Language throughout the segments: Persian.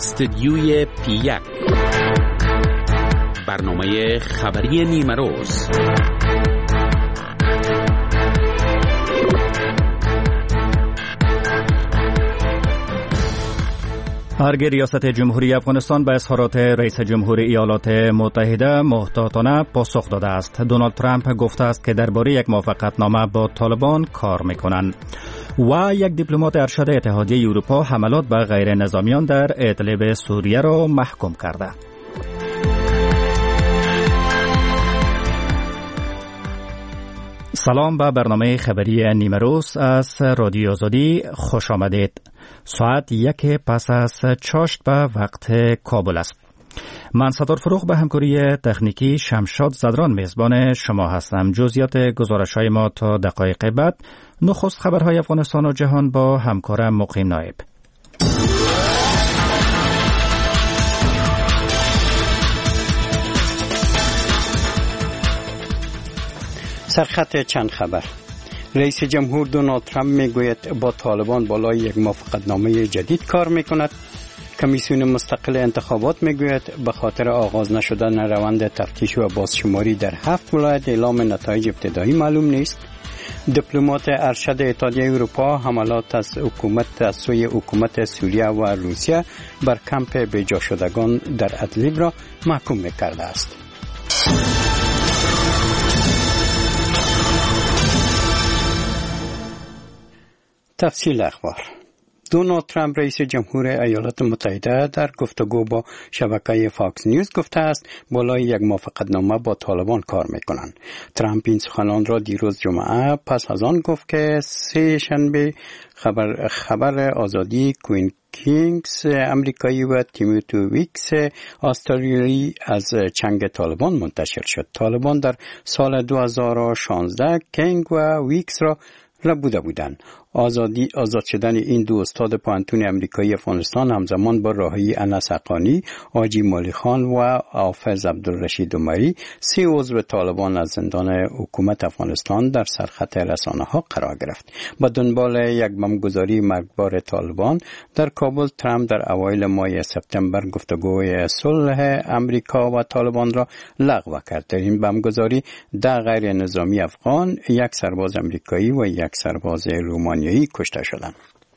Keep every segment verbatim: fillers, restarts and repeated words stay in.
استدیوی پی یک، برنامه خبری نیمروز. ارگ ریاست جمهوری افغانستان به اظهارات رئیس جمهور ایالات متحده محتاطانه پاسخ داده است. دونالد ترامپ گفته است که درباره یک موافقتنامه با طالبان کار میکنند. و یک دیپلمات ارشد اتحادیه اروپا حملات به غیر نظامیان در ادلب سوریه را محکوم کرده. سلام به برنامه خبری نیمروز از رادیو آزادی خوش آمدید. ساعت یک پس از چاشت به وقت کابل است. من ستار فروغ به همکاری تکنیکی شمشاد زدران میزبان شما هستم. جزئیات گزارش‌های ما تا دقایق بعد. نخست خبرهای افغانستان و جهان با همکارم مقیم نایب. سرخط چند خبر. رئیس جمهور دونالد ترامپ میگوید با طالبان بالای یک موافقتنامه جدید کار میکند. کمیسیون مستقل انتخابات میگوید به خاطر آغاز نشدن روند تفتیش و بازشماری در هفت ولایت اعلام نتایج ابتدایی معلوم نیست. دیپلمات ارشد اتحادیه اروپا حملات از حکومت از سوی حکومت سوریه و روسیه بر کمپ بیجا شدگان در ادلب را محکوم میکرده است. تفصیل اخبار. دونالد ترامپ رئیس جمهور ایالات متحده در گفتگو با شبکه فاکس نیوز گفته است بالای یک موافقتنامه با طالبان کار میکنند. ترامپ این سخنان را دیروز جمعه پس از آن گفت که سه شنبه خبر خبر آزادی کوین کینگز امریکایی و تیموتی ویکس استرالیایی از چنگ طالبان منتشر شد. طالبان در سال دو هزار و شانزده کینگ و ویکس را ربوده بودند. آزادی آزاد شدن این دو استاد پانتون امریکایی افغانستان همزمان با راهی انس حقانی، حاجی مالی خان و حافظ عبدالرشید عمری، سه عضو طالبان از زندان حکومت افغانستان در سرخط رسانه ها قرار گرفت. با دنبال یک بمبگذاری مرگبار طالبان در کابل، ترامپ در اوایل ماه سپتامبر گفتگوی صلح امریکا و طالبان را لغو کرد. در این بمبگذاری ده غیر نظامی افغان، یک سرباز امریکایی و یک سرباز رومانی کشته شدند.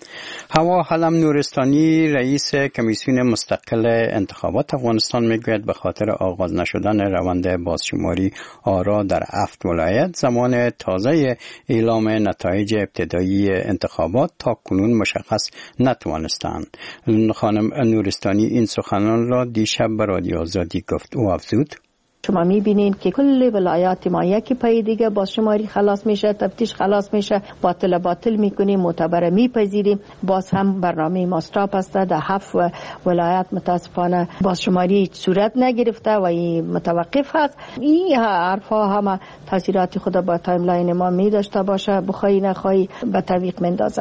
هوا حلم نورستانی رئیس کمیسیون مستقل انتخابات افغانستان میگوید به خاطر آغاز نشدن روند بازشماری آرا در هفت ولایت زمان تازه اعلام نتایج ابتدایی انتخابات تا کنون مشخص نتوانستند. خانم نورستانی این سخنان را دیشب به رادیو آزادی گفت. او افزود: شما میبینین که کل ولایات ما یکی پای دیگه بازشماری خلاص میشه، تفتیش خلاص میشه، باطل باطل میکنیم، معتبر میپذیریم. باز هم برنامه ما استاپ است. در هفت ولایت متاسفانه بازشماری صورت نگرفته و این متوقف هست. این حرفا همه تاثیرات خود با تایملاین ما میداشته باشه، بخوای نخوای به تعویق مندازه.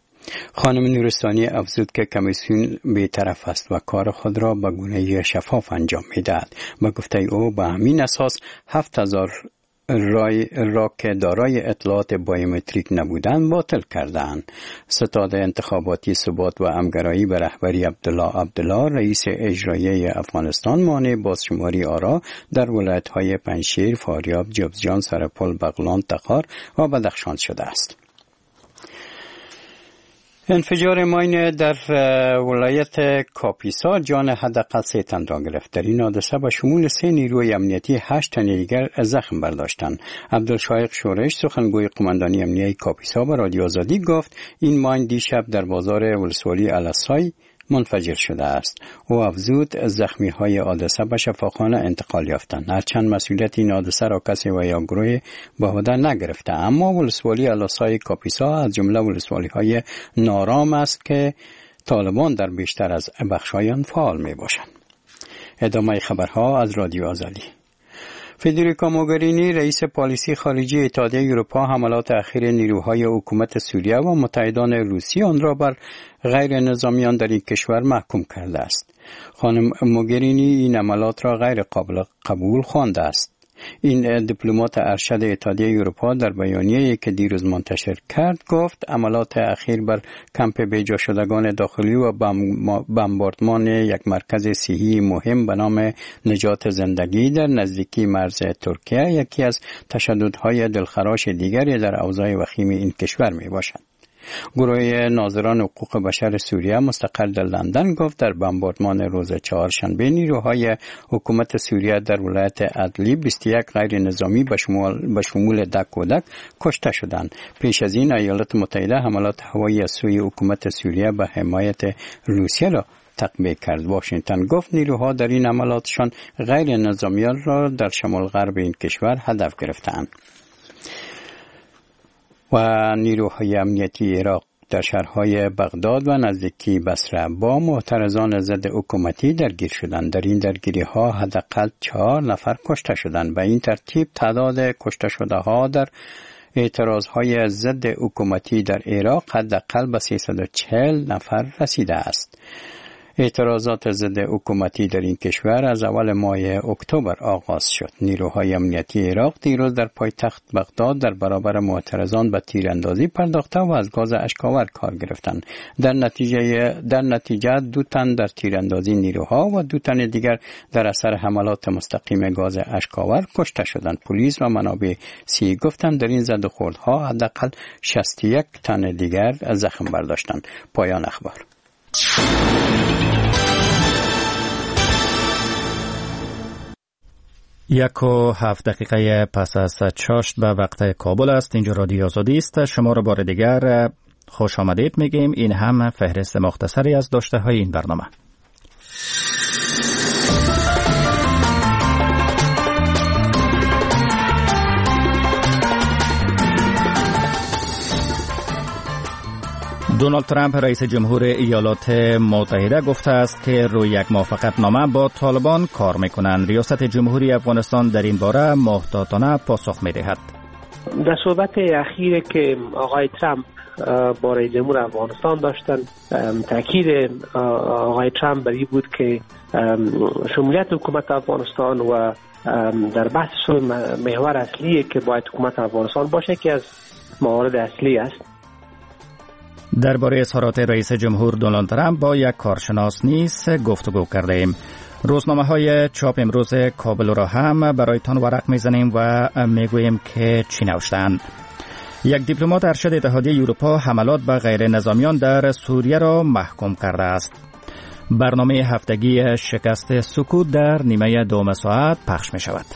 خانم نورستانی افزود که کمیسیون بی‌طرف است و کار خود را به گونه شفاف انجام می‌دهد. با گفته او به همین اساس هفت هزار رای را که دارای اطلاعات بایومتریک نبودند باطل کردند. ستاد انتخاباتی ثبات و همگرایی به رهبری عبدالله عبدالله رئیس اجرایی افغانستان مانع بازشماری آرا در ولایت‌های پنجشیر، فاریاب، جوزجان، سرپل، بغلان، تخار و بدخشان شده است. انفجار ماین در ولایت کاپیسا جان حداقل سه تن را گرفت. در این حادثه به شمول سه نیروی امنیتی هشت تن دیگر زخم برداشتند. عبدالشایق شورش سخنگوی قماندانی امنیتی کاپیسا به رادیو آزادی گفت این ماین دیشب در بازار ولسوالی الاسای منفجر شده است. او افزود زخمی های حادثه به شفاخانه انتقال یافتند. هرچند مسئولیت این حادثه را کسی و یا گروه به عهده نگرفته، اما ولسوالی الاسای کاپیسا از جمله ولسوالی های نارام است که طالبان در بیشتر از بخش‌های آن فعال می باشند. ادامه خبرها از رادیو آزادی. فدریکا موگرینی رئیس پالیسی خارجی اتحادیه اروپا حملات اخیر نیروهای حکومت سوریه و متحدان روسی آن را بر غیر نظامیان در این کشور محکوم کرده است. خانم موگرینی این حملات را غیر قابل قبول خوانده است. این دیپلمات ارشد اتحادیه اروپا در بیانیه‌ای که دیروز منتشر کرد گفت عملات اخیر بر کمپ بیجا شدگان داخلی و بمباردمان یک مرکز صحی مهم به نام نجات زندگی در نزدیکی مرز ترکیه یکی از تشددهای دلخراش دیگری در اوضاع وخیم این کشور می باشد. گروه ناظران حقوق بشر سوریه مستقر در لندن گفت در بمباردمان روز چهارشنبه نیروهای حکومت سوریه در ولایت ادلیب بیست و یک غیر نظامی به شمول به شمول ده کودک کشته شدند. پیش از این ایالات متحده حملات هوایی از سوی حکومت سوریه به حمایت روسیه را تقویت کرد. واشنگتن گفت نیروها در این عملاتشان غیر نظامیان را در شمال غرب این کشور هدف گرفتند. و نیروهای امنیتی عراق در شهرهای بغداد و نزدیکی بصره با معترضان ضد حکومتی درگیر شدند. در این درگیری ها حداقل چهار نفر کشته شدند. به این ترتیب تعداد کشته شده ها در اعتراض های ضد حکومتی در عراق حداقل به سیصد و چهل نفر رسیده است. اعتراضات ضد حکومتی در این کشور از اول ماه اکتبر آغاز شد. نیروهای امنیتی عراق دیروز در پایتخت بغداد در برابر معترضان به تیراندازی پرداخته و از گاز اشک‌آور کار گرفتند. در نتیجه در نتیجه دو تن در تیراندازی نیروها و دو تن دیگر در اثر حملات مستقیم گاز اشک‌آور کشته شدند. پلیس و منابع سی گفتند در این زد و خوردها حداقل شصت و یک تن دیگر زخم برداشتند. پایان اخبار. یک و هفت دقیقه پس از چاشت به وقت کابل است. اینجا رادیو آزادی است. شما را بار دیگر خوش آمدید میگیم. این هم فهرست مختصری از داشته های این برنامه. دونالد ترامپ رئیس جمهور ایالات متحده گفته است که روی یک موافقتنامه با طالبان کار میکنند. ریاست جمهوری افغانستان در این باره محتاطانه پاسخ میدهد. در صحبت اخیری که آقای ترامپ با رئیس جمهور افغانستان داشتن، تاکید آقای ترامپ بر این بود که شمولیت حکومت افغانستان و در بحث محور اصلی که باید حکومت افغانستان باشه که از موارد اصلی است. درباره اظهارات رئیس جمهور دونالد ترامپ با یک کارشناس نیز گفتگو کرده ایم. روزنامه های چاپ امروز کابل را هم برایتان ورق میزنیم و میگوییم که چی نوشتند. یک دیپلمات ارشد اتحادیه اروپا حملات به غیر نظامیان در سوریه را محکوم کرده است. برنامه هفتگی شکست سکوت در نیمه دوم ساعت پخش می شود.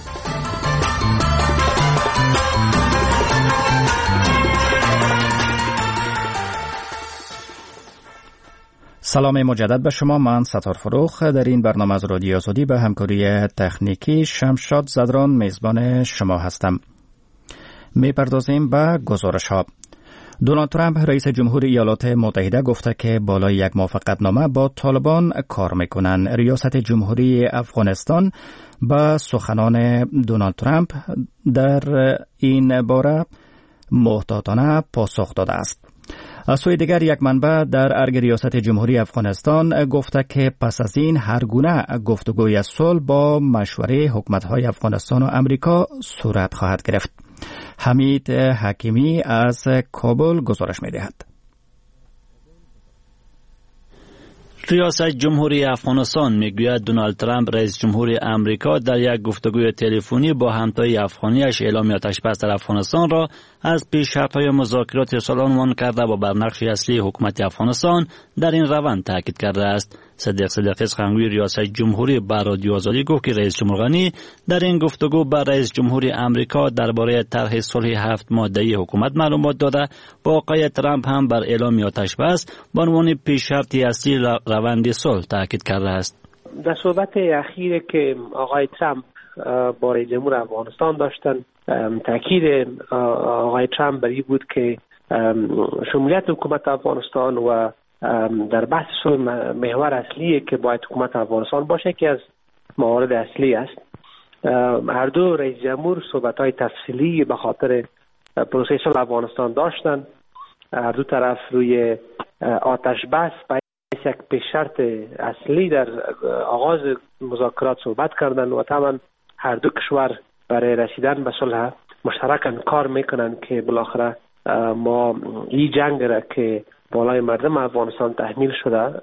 سلام مجدد به شما. من ستار فروخ در این برنامه از رادیو آزادی به همکاری تکنیکی شمشاد زدران میزبان شما هستم. میپردازیم به گزارش ها. دونالد ترامپ رئیس جمهور ایالات متحده گفته که بالای یک موافقتنامه با طالبان کار میکنند. ریاست جمهوری افغانستان به سخنان دونالد ترامپ در این باره محتاطانه پاسخ داده است. از سوی دیگر یک منبع در ارگ ریاست جمهوری افغانستان گفته که پس از این هر گونه گفتگوی صلح با مشوره حکومت‌های افغانستان و امریکا صورت خواهد گرفت. حمید حکیمی از کابل گزارش می‌دهد. ریاست جمهوری افغانستان میگوید دونالد ترامپ رئیس جمهوری امریکا در یک گفتگوی تلفنی با همتای افغانیش اعلام آتش‌بس در افغانستان را از پیشرفت‌های مذاکرات صلح عنوان کرده و بر نقش اصلی حکومت افغانستان در این روند تاکید کرده است. صدیق صدیقی سخنگوی ریاست جمهوری بر رادیو آزادی گفت که رئیس جمهور غنی در این گفتگو با رئیس جمهوری امریکا درباره طرح صلح هفت ماده‌ای حکومت معلومات داده و آقای ترامپ هم بر اعلام آتش‌بس به عنوان پیشرفتی اصلی روند صلح تاکید کرده است. در صحبت اخیری که آقای ترامپ با رئیس جمهور افغانستان داشتن، تاکید آقای ترامپ بر این بود که شمولیت حکومت افغانستان و در بحث محور اصلی که باید حکومت افغانستان باشه که از موارد اصلی است. هر دو رئیس جمهور صحبت‌های تفصیلی به خاطر پروسه صلح افغانستان داشتن. هر دو طرف روی آتش بس یک پیشرط اصلی در آغاز مذاکرات صحبت کردن و طبعا هر دو کشور برای رسیدن به صلح مشترکاً کار میکنن که بالاخره ما این جنگ را که بالای مردم افغانستان تحمیل شده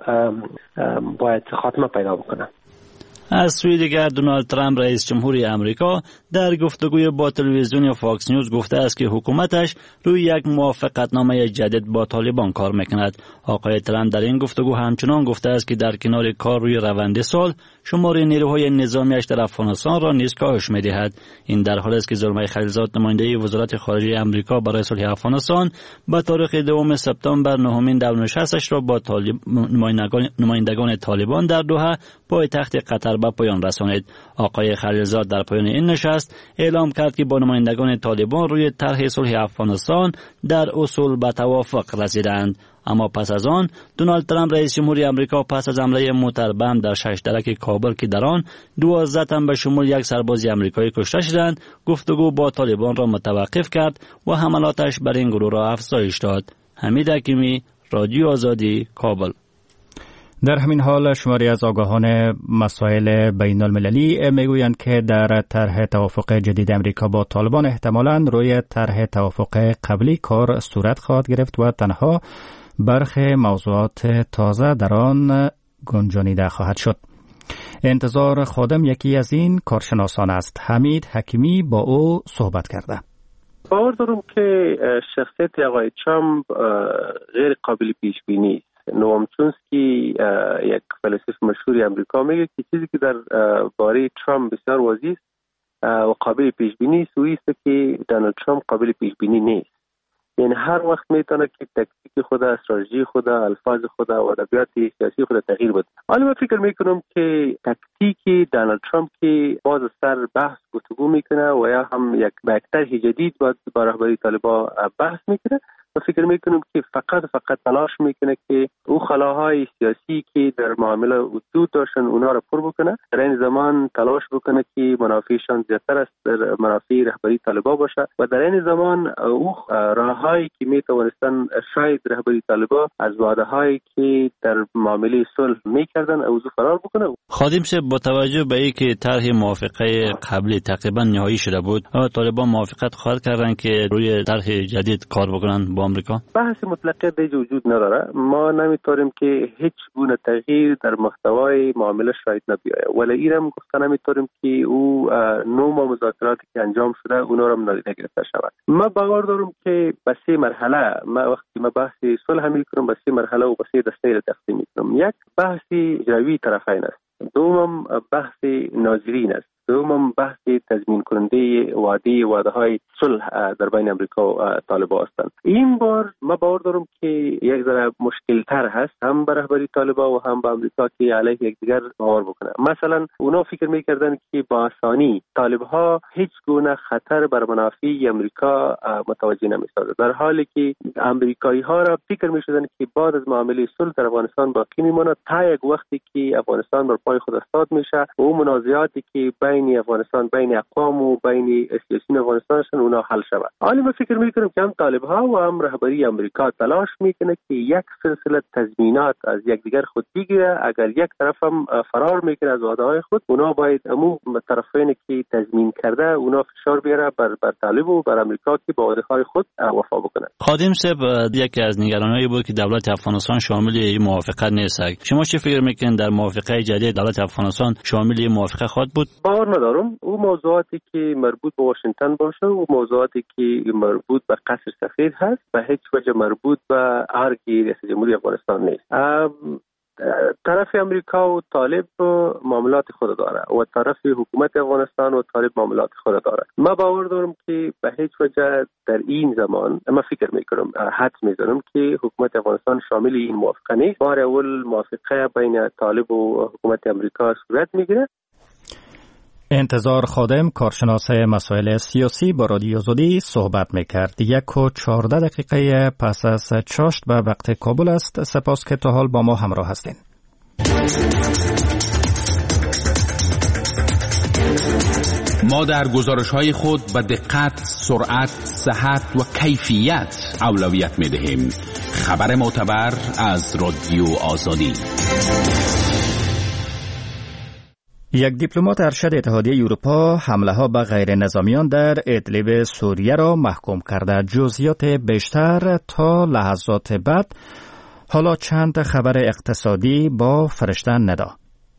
باید خاتمه پیدا بکنه. از سوی دیگر دونالد ترامپ رئیس جمهوری امریکا در گفتگوی با تلویزیون فاکس نیوز گفته است که حکومتش روی یک موافقتنامه جدید با طالبان کار میکند. آقای ترامپ در این گفتگو همچنان گفته است که در کنار کار روی روند صلح شمار نیروهای نظامیش در افغانستان را نیز کاهش می‌دهد. این در حالی است که زلمای خلیلزاد نماینده وزارت خارجه امریکا برای صلح افغانستان با تاریخ دوم سپتامبر نهمین دور نشستش را با طالب نمایندگان طالبان در دوحه پایتخت قطر به پایان رسانید. آقای خلیلزاد در پایان این نشست اعلام کرد که با نمایندگان طالبان روی طرح صلح افغانستان در اصول به توافق رسیدند. اما پس از آن دونالد ترامپ رئیس جمهوری امریکا پس از حمله موتر بم در شش درک کابل که در آن دوازده تن به شمول یک سرباز امریکایی کشته شدند گفتگو با طالبان را متوقف کرد و حملاتش بر این گروه را افزایش داد. حمید حکیمی، رادیو آزادی، کابل. در همین حال شماری از آگاهان مسائل بین المللی میگویند که در طرح توافق جدید امریکا با طالبان احتمالاً روی طرح توافق قبلی کار صورت خواهد گرفت و تنها برخی موضوعات تازه در آن گنجانیده خواهد شد. انتظار خادم یکی از این کارشناسان است. حمید حکیمی با او صحبت کرده. باور دارم که شخصیت آقای ترامپ غیر قابل پیش بینی است. نوام چومسکی یک فیلسوف مشهور امریکا میگه که چیزی که در باره ترامپ بسیار واضح است و قابل پیش بینی است او است که دونالد ترامپ قابل پیش بینی نیست. یعنی هر وقت میتونه که تکتیک خود، استراتژی خود، الفاظ خود و ادبیات سیاسی خود تغییر بده. حالا من فکر میکنم که تکتیک دونالد ترامپ که باز سر بحث گفتگو میکنه و یا هم یک با طرح جدید با رهبری طالبان بحث میکنه، و فکر میکنم که فقط فقط تلاش میکنه که او خلاهای سیاسی که در معامله وجود داشتن اونا را پر بکنه، در این زمان تلاش بکنه که منافعشان زیادتر از منافع رهبری طالبان باشه و در این زمان او راههایی که میتوانستن شاید رهبری طالبان از وعده‌هایی که در معامله صلح میکردن اوضاع فرار بکنه. خادم صاحب، با توجه به اینکه طرح موافقه قبلی تقریبا نهایی شده بود، آیا طالبان موافقت خواهد کردن که روی طرح جدید کار بکنن با آمریکا؟ بحث مطلقه دیگه وجود نداره. ما نمیتونیم که هیچ گونه تغییر در محتوای معامله شاید نبیاید، ولی اینم گفتن نمیتونیم که او نوع مذاکراتی که انجام شده اونا رو نادیده گرفته شود. ما باور دارم که به سه مرحله، ما وقتی ما بحث صلح میکنیم به سه مرحله و به سه دسته تقسیم میکنیم. یک بحث اجرایی طرفین است، دوم بحث ناظرین است، دوم بحث تضمین کننده وعده وعده های صلح در بین امریکا و طالبان هستند. این بار ما باور دارم که یک ذره مشکل تر هست، هم به رهبری طالبان و هم به امریکا که علیه یکدیگر باور بکنه. مثلا اونا فکر میکردن که با آسانی طالبها هیچ گونه خطر بر منافع امریکا متوجه نمی‌شدند، در حالی که امریکایی ها را فکر می‌شدن که بعد از معامله صلح در افغانستان باقی میمونه تا یک وقتی که افغانستان بر پای خود استاد میشه و اون منازعاتی که بین افغانستان بین اقوام و بین سیاسیون افغانستانشون اونا حل شود. حالا من فکر میکنم که هم طالب‌ها و هم رهبری امریکا تلاش میکنه که یک سلسله تضمینات از یکدیگر خود بگیره. اگر یک طرف هم فرار میکنه از وعده‌های خود، اونا باید عموم طرفین که تضمین کرده اونا فشار بیاره بر بر طالب و بر امریکا که با وعده‌های خود وفا بکنه. خادم صاحب، یکی از نگرانی‌هایی بود که دولت افغانستان شامل این موافقت نیست. شما چه فکر میکنید در موافقه جدید دولت افغانستان شامل این موافقه خواهد بود؟ باور ندارم. او موضوعاتی که مربوط به واشنگتن باشه و موضوعاتی که مربوط به قصر سفید هست به هیچ وجه مربوط به ارگ ریاست جمهوری افغانستان نیست. طرف امریکا و طالب معاملات خود داره و طرف حکومت افغانستان و طالب معاملات خود داره. ما باور دارم که به هیچ وجه در این زمان، ما فکر میکنم حد میزنم که حکومت افغانستان شامل این موافقه نیست. بار اول موافقه بین طالب و حکومت امریکا صورت میگیره. انتظار خادم، کارشناس مسائل سیاسی، با رادیو آزادی صحبت میکرد. یک و چهارده دقیقه پس از چاشت به وقت کابل است. سپاس که تا حال با ما همراه هستین. ما در گزارش‌های خود به دقت، سرعت، صحت و کیفیت اولویت می‌دهیم. خبر معتبر از رادیو آزادی. یک دیپلمات ارشد اتحادیه اروپا حمله ها به غیر نظامیان در ادلب سوریه را محکوم کرده. جزئیات بیشتر تا لحظات بعد. حالا چند خبر اقتصادی با فرشته ندا.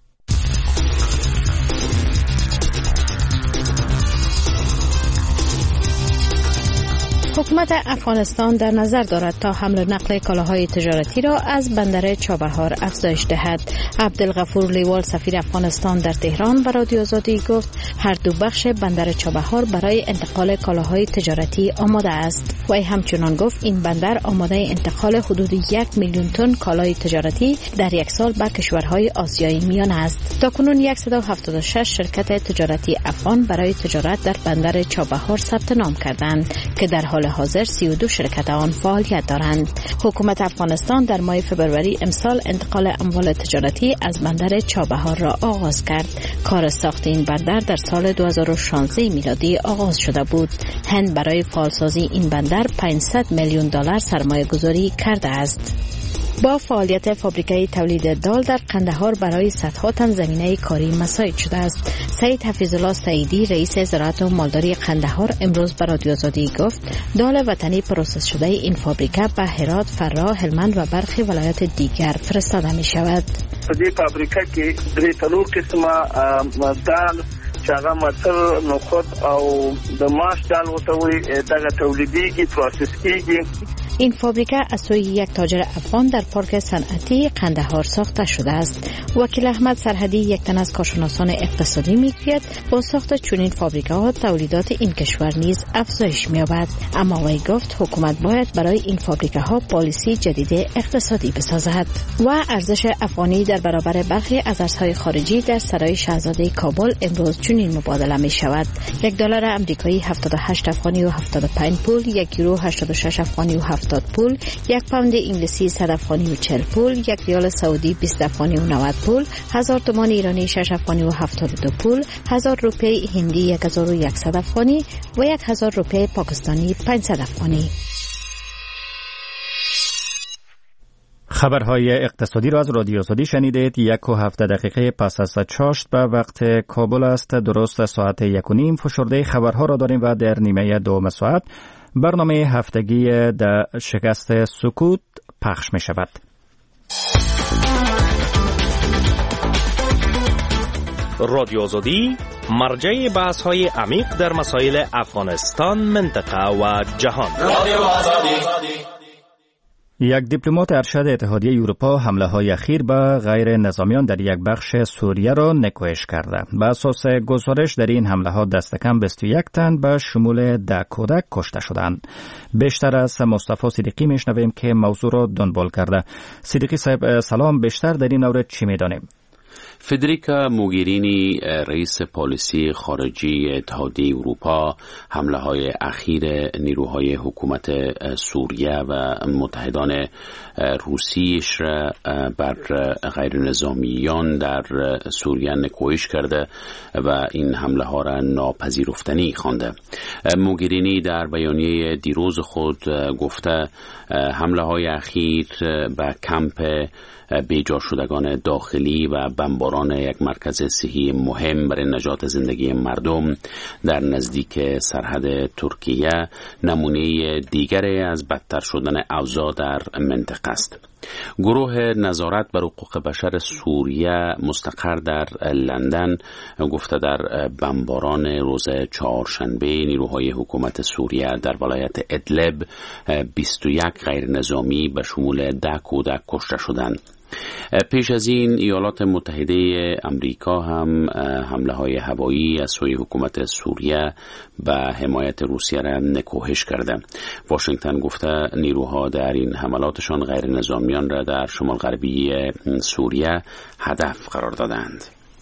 حکومت افغانستان در نظر دارد تا حمل و نقل کالاهای تجارتی را از بندر چابهار افزایش دهد. عبدالغفور لیوال سفیر افغانستان در تهران به رادیو آزادی گفت هر دو بخش بندر چابهار برای انتقال کالاهای تجارتی آماده است. و همچنان گفت این بندر آماده انتقال حدود یک میلیون تن کالای تجارتی در یک سال به کشورهای آسیای میانه است. تاکنون صد و هفتاد و شش شرکت تجارتی افغان برای تجارت در بندر چابهار ثبت نام کردند که در حال حاضر سی و دو شرکت آن فعالیت دارند. حکومت افغانستان در ماه فبروری امسال انتقال اموال تجارتی از بندر چابهار را آغاز کرد. کار ساخت این بندر در سال دو هزار و شانزده میلادی آغاز شده بود. هند برای فعالسازی این بندر پانصد میلیون دلار سرمایه گذاری کرده است. با فعالیت فابریکه تولید دال در قندهار برای صدها تن زمینه کاری مساعد شده است. سید حفیظالله سعیدی رئیس زراعت و مالداری قندهار امروز به رادیو آزادی گفت دال وطنی پروسس شده این فابریکه به هرات، فرا، هلمند و برخی ولایات دیگر فرستاده می شود. دې فابریکه کې درې څلور قسمه دال چاغه متر نخود او د ماش دال وتوي دغه تولیدیږي پروسس کیږي. این فابریکه از سوی یک تاجر افغان در پارک صنعتی قندهار ساخته شده است. وکیل احمد سرحدی یک تن از کارشناسان اقتصادی میگوید با ساخت چنین فابریکه ها تولیدات این کشور نیز افزایش می‌یابد. اما وی گفت حکومت باید برای این فابریکه ها پالیسی جدید اقتصادی بسازد. و ارزش افغانی در برابر برخی از ارزهای خارجی در سرای شاهزاده کابل امروز چنین مبادله می شود. یک دلار آمریکایی هفتاد و هشت افغانی و هفتاد و پنج پول، یک یورو هشتاد و شش افغانی و هفتاد پول، یک پوند انگلیسی صد افغانی و چهل پول، یک ریال سعودی بیست افغانی و نود پول، هزار تومان ایرانی شش افغانی و هفتاد و دو پول، هزار روپیه هندی یک هزار و صد افغانی و یک هزار روپیه پاکستانی پانصد افغانی. خبرهای اقتصادی را از رادیو آزادی شنیدید. یک و هفته دقیقه پس از چاشت به وقت کابل است. درست ساعت یک و نیم فشرده خبرها را داریم و در نیمه دوم ساعت برنامه هفتگی در شکست سکوت پخش می شود. رادیو آزادی مرجع بحث های عمیق در مسائل افغانستان، منطقه و جهان. رادیو آزادی. یک دیپلمات ارشد اتحادیه اروپا حمله های اخیر به غیر نظامیان در یک بخش سوریه را نکوهش کرده. به اساس گزارش در این حمله ها دست کم بیست و یک تن به شمول ده کودک کشته شدند. بیشتر از مصطفی صدیقی میشنویم که موضوع را دنبال کرده. صدیقی صاحب سلام، بیشتر در این مورد چی میدانیم؟ فدریکا موگرینی رئیس پالیسی خارجی اتحادیه اروپا حمله های اخیر نیروهای حکومت سوریه و متحدان روسیش را بر غیر نظامیان در سوریه نکوهش کرده و این حمله ها را ناپذیرفتنی خوانده. موگرینی در بیانیه دیروز خود گفته حمله های اخیر به کمپ بیجا شدگان داخلی و بمباران یک مرکز صحی مهم برای نجات زندگی مردم در نزدیک سرحد ترکیه نمونه دیگری از بدتر شدن اوضاع در منطقه است. گروه نظارت بر حقوق بشر سوریه مستقر در لندن گفته در بمباران روز چهارشنبه نیروهای حکومت سوریه در ولایت ادلب بیست و یک غیر نظامی به شمول ده کودک کشته شدند. پیش از این ایالات متحده امریکا هم حمله های هوایی از سوی حکومت سوریه به حمایت روسیه را نکوهش کرده. واشنگتن گفته نیروها در این حملاتشان غیر نظامیان را در شمال غربی سوریه هدف قرار دادند.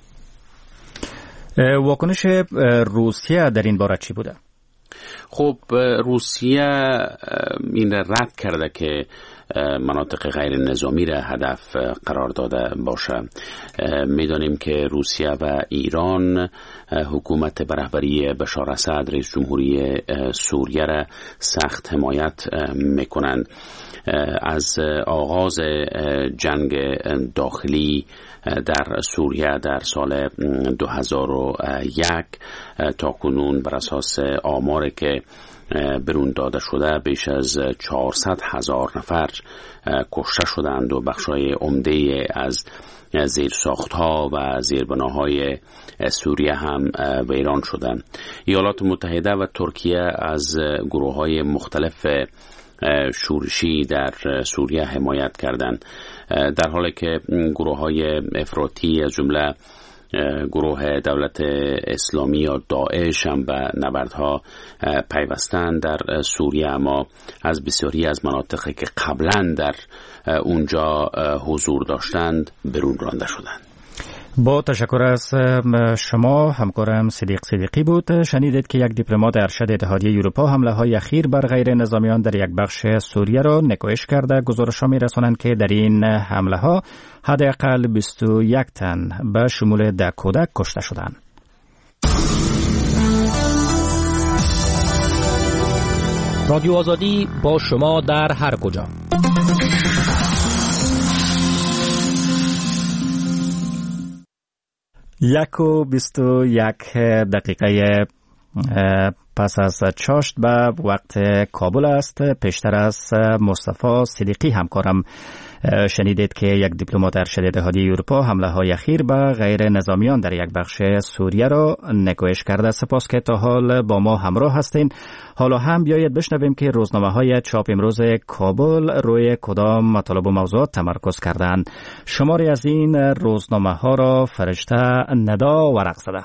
واکنش روسیه در این باره چی بوده؟ خب روسیه این را رد کرده که مناطق غیر نظامی را هدف قرار داده باشه. میدانیم که روسیه و ایران حکومت به رهبری بشار اسد رئیس جمهوری سوریه را سخت حمایت میکنند. از آغاز جنگ داخلی در سوریه در سال دو هزار و یک تا کنون بر اساس آماری که برون داده شده بیش از چهارصد هزار نفر کشته شدند و بخشای عمده از زیرساخت‌ها و زیربناهای سوریه هم ویران شدند. ایالات متحده و ترکیه از گروه‌های مختلف شورشی در سوریه حمایت کردند، در حالی که گروه‌های افراطی از جمله گروه دولت اسلامی یا داعش هم به نبردها پیوستند در سوریه، اما از بسیاری از مناطقی که قبلا در اونجا حضور داشتند برون رانده شدند. با تشکر از شما همکارم صدیق صدیقی بود. شنیدید که یک دیپلمات ارشد اتحادیه اروپا حمله های اخیر بر غیر نظامیان در یک بخش سوریه را نکوهش کرده. گزارش‌ها می‌رسانند که در این حمله ها حداقل بیست و یک تن به شمول ده کودک کشته شدند. رادیو آزادی با شما در هر کجا. یک و بیست و یک دقیقه پس از چاشت به وقت کابل است. پیشتر از مصطفی صدیقی همکارم شنیدید که یک دیپلمات ارشد اتحادیه اروپا حمله های اخیر به غیر نظامیان در یک بخش سوریه را نکوهش کرده. سپاس که تا حال با ما همراه هستین. حالا هم بیایید بشنویم که روزنامه های چاپ امروز کابل روی کدام مطالب و موضوعات تمرکز کردند. شماری از این روزنامه ها را فرشته ندا ورق زده.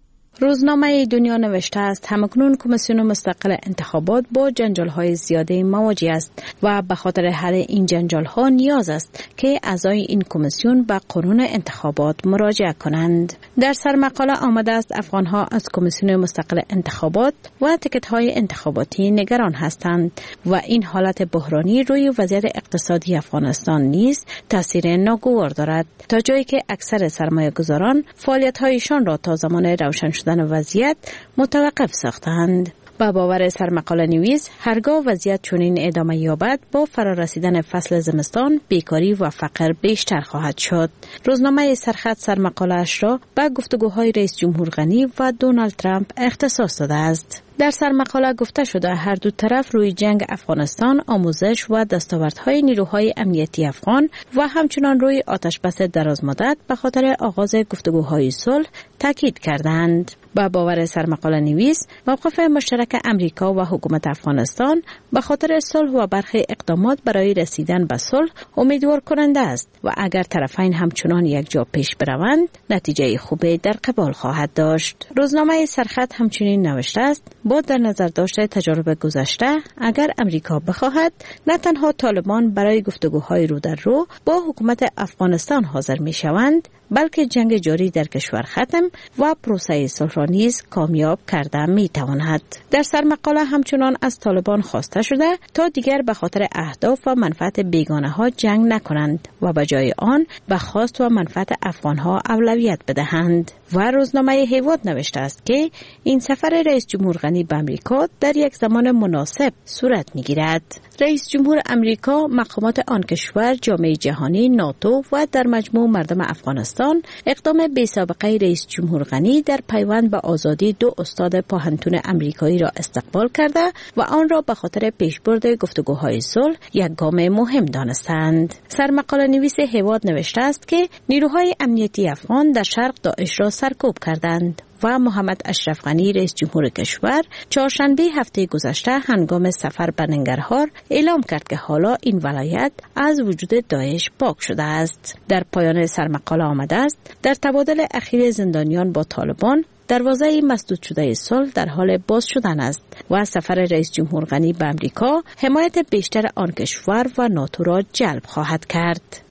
روزنامه دنیا نوشته است همکنون کمیسیون مستقل انتخابات با جنجال‌های زیاده مواجه است و به خاطر حل این جنجال‌ها نیاز است که اعضای این کمیسیون به قانون انتخابات مراجعه کنند. در سرمقاله آمده است افغان‌ها از کمیسیون مستقل انتخابات و تکت‌های انتخاباتی نگران هستند و این حالت بحرانی روی وضعیت اقتصادی افغانستان نیز تاثیر ناگوار دارد، تا جایی که اکثر سرمایه‌گذاران فعالیت‌هایشان را تا زمان روشن شدن وضعیت متوقف ساختند. با باور سرمقاله نویس هرگاه وضعیت چنین ادامه یابد با فرارسیدن فصل زمستان بیکاری و فقر بیشتر خواهد شد. روزنامه سرخط سرمقاله‌اش را به گفتگوهای رئیس جمهور غنی و دونالد ترامپ اختصاص داده است. در سرمقاله گفته شده هر دو طرف روی جنگ افغانستان، آموزش و دستاوردهای نیروهای امنیتی افغان و همچنان روی آتشبس درازمدت به خاطر آغاز گفتگوهای صلح تاکید کردند. با باور سرمقاله نویس موقف مشترک امریکا و حکومت افغانستان به خاطر صلح و برخی اقدامات برای رسیدن به صلح امیدوار کننده است و اگر طرفین همچنان یک جا پیش بروند نتیجه خوبی در قبال خواهد داشت. روزنامه سرخط همچنین نوشته است با در نظر داشته تجارب گذشته اگر امریکا بخواهد نه تنها طالبان برای گفتگوهای رو در رو با حکومت افغانستان حاضر می شوند بلکه جنگ جاری در کشور ختم و پروسه صلح را نیز کامیاب کرده می تواند. در سرمقاله همچنان از طالبان خواسته شده تا دیگر به خاطر اهداف و منفعت بیگانه ها جنگ نکنند و به جای آن به خواست و منفعت افغان ها اولویت بدهند. و روزنامه هیواد نوشته است که این سفر رئیس جمهور غنی به امریکا در یک زمان مناسب صورت می گیرد. رئیس جمهور امریکا مقامات آن کشور، جامعه جهانی، ناتو و در مجموع مردم افغانستان اقدام بی سابقه رئیس جمهور غنی در پیوند به آزادی دو استاد پاهنتون امریکایی را استقبال کرده و آن را به خاطر پیشبرد گفتگوهای صلح یک گام مهم دانستند. سرمقاله نویس هیواد نوشته است که نیروهای امنیتی افغان در شرق داعش را سرکوب کردند و محمد اشرف غنی رئیس جمهور کشور چهارشنبه هفته گذشته هنگام سفر به ننگرهار اعلام کرد که حالا این ولایت از وجود داعش پاک شده است. در پایان سرمقاله آمده است در تبادل اخیر زندانیان با طالبان دروازه مسدود شده صلح در حال باز شدن است و سفر رئیس جمهور غنی به امریکا حمایت بیشتر آن کشور و ناتو را جلب خواهد کرد.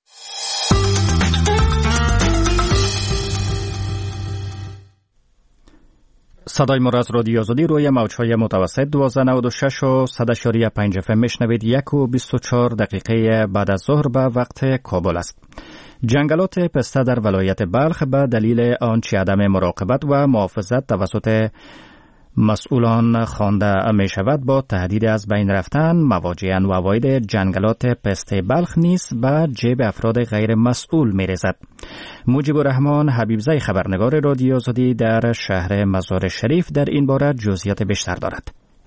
صدای ما را از رادیو آزادی روی موج‌های متوسط دوازده نود و شش و صد و پنج اف ام میشنوید. یک و بیست و چهار دقیقه بعد از ظهر به وقت کابل است. جنگلات پسته در ولایت بلخ به دلیل آنچه عدم مراقبت و محافظت توسط مسئولان خوانده می شود با تهدید از بین رفتن مواجه‌اند و عواید جنگلات پسته بلخ نیز به جیب افراد غیر مسئول می رسد. موجب الرحمن حبیبزی خبرنگار رادیو آزادی در شهر مزار شریف در این باره جزئیات بیشتر دارد.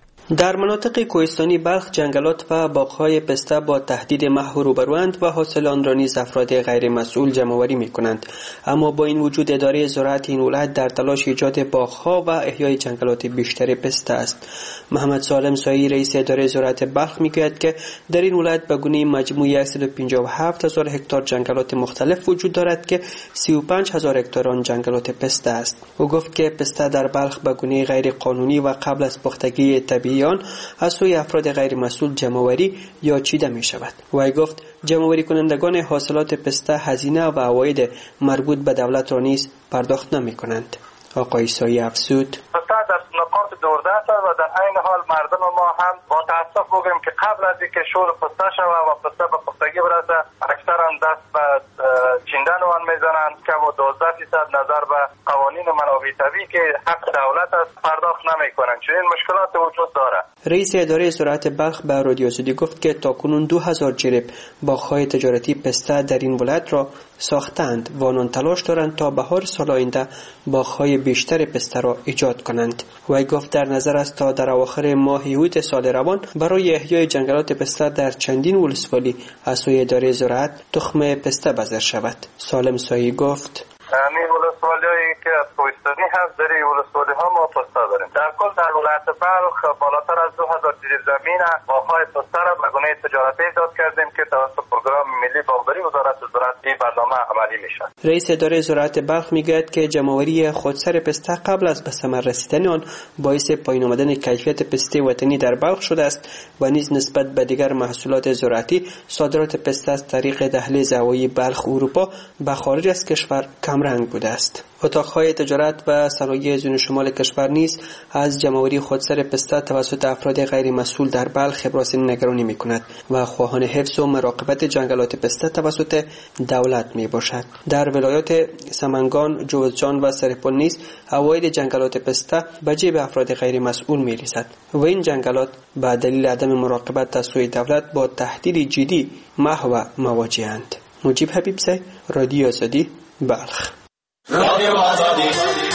در مناطق کوهستانی بلخ جنگلات و باغ‌های پسته با تهدید محو روبروند و حاصل آن را نیز افراد غیر مسئول جمع‌آوری می‌کنند. اما با این وجود اداره زراعت این ولایت در تلاش ایجاد باغ‌ها و احیای جنگلات بیشتر پسته است. محمد سالم سایی رئیس اداره زراعت بلخ می‌گوید که در این ولایت به گونه مجموع صد و پنجاه و هفت هزار هکتار جنگلات مختلف وجود دارد که سی و پنج هزار هکتار آن جنگلات پسته است. او گفت که پسته در بلخ به گونه غیر قانونی و قبل از پختگی طبیعی از سوی افراد غیر مسئول جمع‌آوری یا چیده می شود. وی گفت جمع‌آوری کنندگان حاصلات پسته هزینه و عواید مربوط به دولت را نیز پرداخت نمی کنند. آقای سایی افزود پسته در نقاط دوردست است و در عین حال مردم ما هم با تاسف بگوییم که قبل از اینکه شور پسته شود و پسته به پختگی برسه اکثرا دست به چیندن آن میزنند که با دوازده درصد نظر به قوانین منابع طبیعی که حق دولت است پرداخت نمیکنند. چنین مشکلات وجود دارد. رئیس اداره زراعت بلخ به رادیو آزادی گفت که تاکنون دو هزار جریب باغ‌های تجارتی پسته در این ولایت را ساختند و آنان تلاش دارند تا بهار سال آینده باغ‌های بیشتر پسته را ایجاد کنند. وی گفت در نظر است تا در اواخر ماه یوت سال روان برای احیای جنگلات پسته در چندین ولسوالی از سوی اداره زراعت تخم پسته بذر شود. سالم سایی گفت همین ولسوالی‌هایی که از کوهستانی هست در این ولسوالی ها ما پسته داریم. در کل در ولایت بلخ بالاتر از دو هزار جریب زمین باغ‌های پسته را به گونه تجارتی ایجاد کردیم که توسط پروگرام ملی باغداری وزارت زراعت این برنامه عملی میشد. رئیس اداره زراعت بلخ میگوید که جمع‌آوری خودسر پسته قبل از به ثمر رسیدن آن باعث پایین آمدن کیفیت پسته وطنی در بلخ شده است و نیز نسبت به دیگر محصولات زراعتی صادرات پسته از طریق دهلیز هوایی بلخ اروپا به خارج از کشور کمرنگ بوده است. اتاق‌های تجارت و صنایع زون شمال کشور نیز از جمع‌آوری خودسر پسته توسط افراد غیر مسئول در بلخ ابراز نگرانی می‌کند و خواهان حفظ و مراقبت جنگلات پسته توسط دولت میباشد. در ولایات سمنگان، جوزجان و سرپل نیز عواید جنگلات پسته به جیب افراد غیر مسئول می‌رسد و این جنگلات به دلیل عدم مراقبت از سوی دولت با تهدید جدی محو مواجه‌اند. مجیب حبیبزی، رادیو آزادی، بلخ. رادیو آزادی.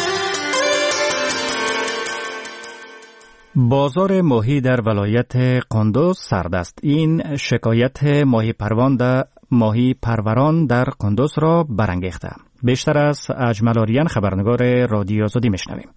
بازار ماهی در ولایت قندوز سرد است. این شکایت ماهی پروان در ماهی پروران در قندوز را برانگیخته. بیشتر از اجمل آریان خبرنگار رادیو آزادی میشنویم.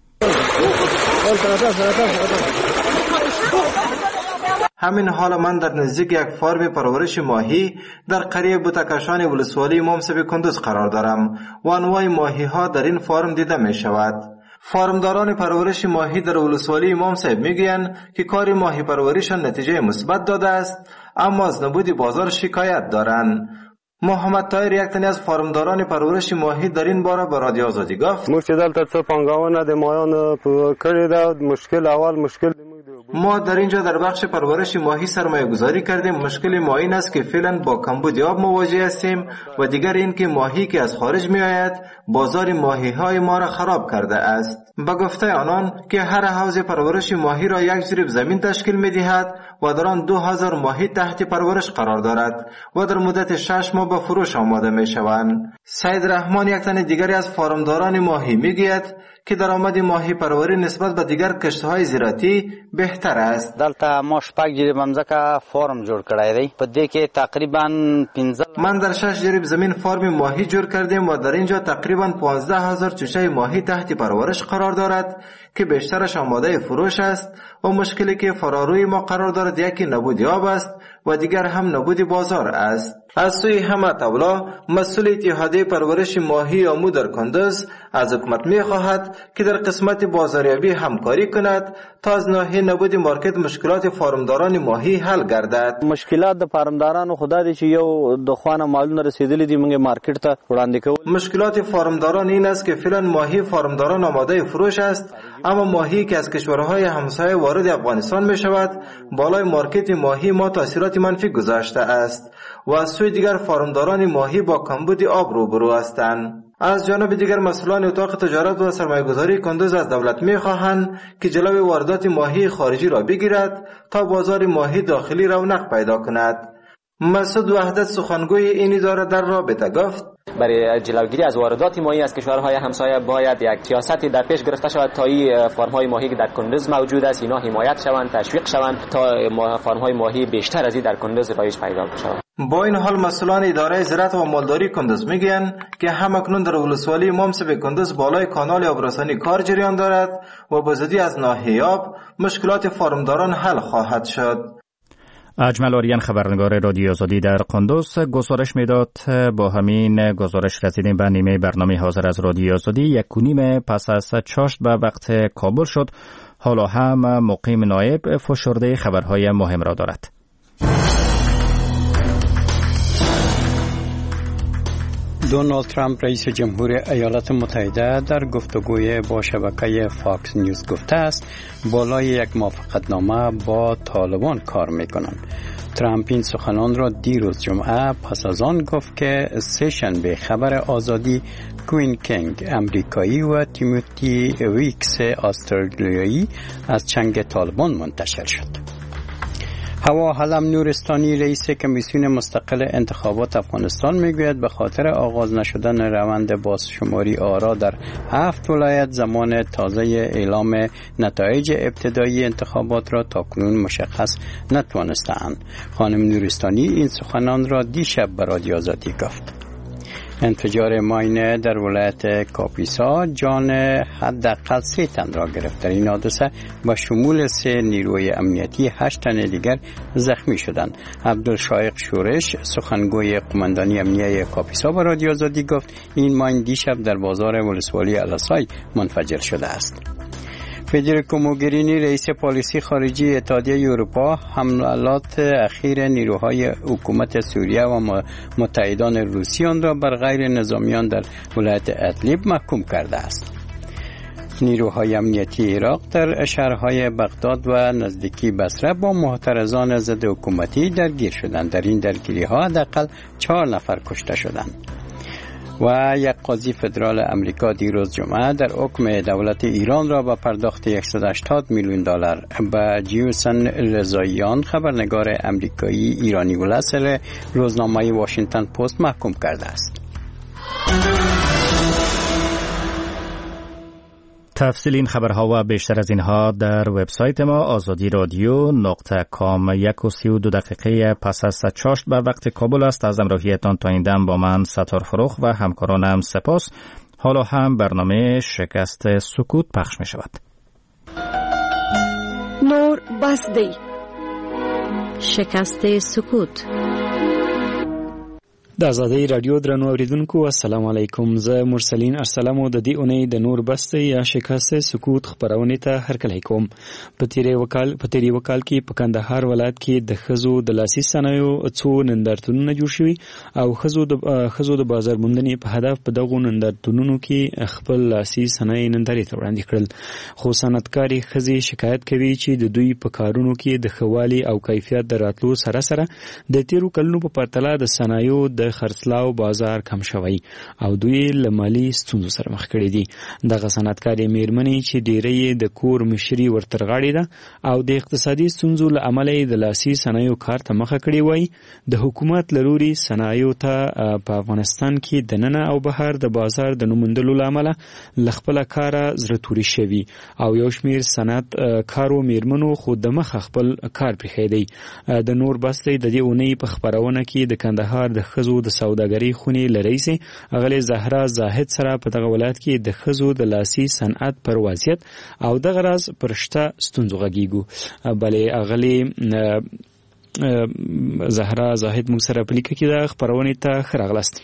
همین حال من در نزدیک یک فارم پرورش ماهی در قریه بوتکشان ولسوالی امام کندوز قرار دارم و انواع ماهی ها در این فارم دیده می شود. فارمداران پرورش ماهی در ولسوالی امام صاحب میگویند که کار ماهی پروریشان نتیجه مثبت داده است، اما از نبود بازار شکایت دارند. محمد طاهر یک تن از فارمداران پرورش ماهی در این باره به رادیو آزادی گفت مشکل دلته څه پانګونه د ماهیانو کړې ده. مشکل اول مشکل ما در اینجا در بخش پرورش ماهی سرمایه گذاری کردیم. مشکل ما این است که فعلا با کمبود آب مواجه هستیم و دیگر این که ماهی که از خارج می آید بازار ماهی های ما را خراب کرده است. به گفته آنان که هر حوض پرورش ماهی را یک جریب زمین تشکیل می دهد و در آن دو هزار ماهی تحت پرورش قرار دارد و در مدت شش ماه به فروش آماده می شوند. سید رحمان یک تن دیگری از فارمداران ماهی می گوید که درآمد ماهی پروری نسبت به دیگر کشت‌های زراعتی بهتر است. دلته ما شپږ جریب ممزکه فارم جوړ کړی دی. په دې کې تقریبا پنځه من در شش جریب زمین فارم ماهی جوړ کردیم و در اینجا تقریبا پانزده هزار چوچه ماهی تحت پرورش قرار دارد که بیشترش آماده فروش است و مشکلی که فراروی ما قرار دارد یکی نبود آب است و دیگر هم نبود بازار است. از سوی حمد اولا مسئول اتحادیه پرورش ماهی آمو در کندز از حکومت می خواهد که در قسمت بازاریابی همکاری کند تا از ناحیه نبود مارکت مشکلات فارمداران ماهی حل گردد. مشکلات د فارمدارانو خدا دې چې یو د خوانه مالونه رسیدلې دي موږ مارکت ته وړاندې کوو. مشکلات فارمداران این است که فعلا ماهی فارمداران آماده فروش است، اما ماهی که از کشورهای همسایه وارد افغانستان می شود بالای مارکت ماهی ما تاثیرات منفی گذاشته است و از سوی دیگر فارمداران ماهی با کمبود آب روبرو هستند. از جانب دیگر مسئولان اتاق تجارت و سرمایه‌گذاری کندز از دولت می‌خواهند که جلوی واردات ماهی خارجی را بگیرد تا بازار ماهی داخلی رونق پیدا کند. مسعود وحدت سخنگوی این اداره در رابطه گفت: برای جلوگیری از واردات ماهی از کشورهای همسایه باید یک سیاستی در پیش گرفته شود تا این فارم‌های ماهی که در کندز موجود است اینا حمایت شوند، تشویق شوند تا فارم‌های ماهی بیشتر از این در کندز رایج پیدا شود. با این حال مسئولان اداره زراعت و مالداری کندز میگویند که همکنون در ولسوالی مامسب کندز بالای کانال آبرسانی کار جریان دارد و با زودی از ناحیه آب مشکلات فارمداران حل خواهد شد. اجمل آریان خبرنگار رادیو آزادی در قندوز گزارش میداد. با همین گزارش رسیدیم به نیمه برنامه حاضر از رادیو آزادی. یک و نیم پس از چاشت به وقت کابل شد. حالا هم مقیم نایب فشرده خبرهای مهم را دارد. دونالد ترامپ رئیس جمهور ایالات متحده در گفتگوی با شبکه فاکس نیوز گفته است بالای یک موافقتنامه با طالبان کار میکنند. ترامپ این سخنان را دیروز جمعه پس از آن گفت که سه شنبه خبر آزادی کوین کینگ امریکایی و تیموتی ویکس استرالیایی از چنگ طالبان منتشر شد. هوا حلم نورستانی رئیس کمیسیون مستقل انتخابات افغانستان میگوید به خاطر آغاز نشدن روند بازشماری آرا در هفت ولایت زمان تازه اعلام نتایج ابتدایی انتخابات را تاکنون مشخص نتوانستند. خانم نورستانی این سخنان را دیشب به رادیو آزادی گفت. انفجار ماینه در ولایت کاپیسا جان حداقل سه تن را گرفت. در این حادثه با شمول سه نیروی امنیتی هشت تن دیگر زخمی شدند. عبدالشایق شورش سخنگوی قماندانی امنیه کاپیسا به رادیو آزادی گفت این ماین دیشب در بازار ولسوالی الاسای منفجر شده است. فدریکو موگرینی رئیس پالیسی خارجی اتحادیه اروپا حملات اخیر نیروهای حکومت سوریه و متحدان روسی آن را بر غیر نظامیان در ولایت ادلیب محکوم کرده است. نیروهای امنیتی عراق در شهرهای بغداد و نزدیکی بصره با معترضان ضد حکومتی درگیر شدند. در این درگیری ها حداقل چهار نفر کشته شدند. و یک قاضی فدرال امریکا دیروز جمعه در حکم دولت ایران را با پرداخت صد و هشتاد میلیون دلار به جیوسن رضاییان خبرنگار امریکایی ایرانی الاصل روزنامه واشنگتن پست محکوم کرده است. تفصیل این خبرها و بیشتر از اینها در وبسایت ما آزادی رادیو نقطه کام. یک و سی و دو دقیقه پس از چاشت به وقت کابل است. از همراهیتان تا این دم با من ستار فروخ و همکارانم سپاس. حالا هم برنامه شکست سکوت پخش می شود. نور بسدی شکست سکوت. د آزادۍ رادیو درنو اوریدونکو السلام علیکم. زه مرسلین ارسلم د دې اونۍ د نور بسته یا شکست سکوت خبرونه ته هرکلی کوم. په تیری وکال په تیری وکال کې په کندهار ولایت کې د خزو د لاسي صنایعو څو نندارتونونه جوړ شوي او خزو د خزو د بازار موندنې په هدف په دغو نندارتونونو کې خپل لاسي صنایع نندارې ته وړاندې کړل. خو صنعتکاري خزي شکایت کوي چې د دوی په کارونو کې د خوالي او کیفیت دراتلو سره سره د تیرو کلونو په پرتله د صنایعو د خرڅلاو بازار کم شوی او دوی له مالي ستونزو سره مخ کړي دي. دغه صنعتکاري میرمنې چې ډېری د کور مشري ورترغاړي ده او د اقتصادي ستونزو له امله د لاسي صنایعو کار ته مخه کړي وای. د حکومت لروري صنایعو ته په افغانستان کې د ننه او بهر د بازار د نوموندلو له امله لخپله کاره زړه توري شوي او یو شمیر صنعت کارو میرمنو خو د مخه خپل کار پرېښی دی. د نور بسته د دې اونۍ په خبرونه کې د کندهار د ښځو د سوداګرۍ خونې له رئیسې اغلې زهرا زاهد سره په دغه ولایت کې د ښځو د لاسي صنعت پر وضعیت او دغه راز پر شته ستونزو غږیږو. بلې اغلې زهرا زاهد موږ سره په لیکه کې د خبرونې ته ښه راغلاست.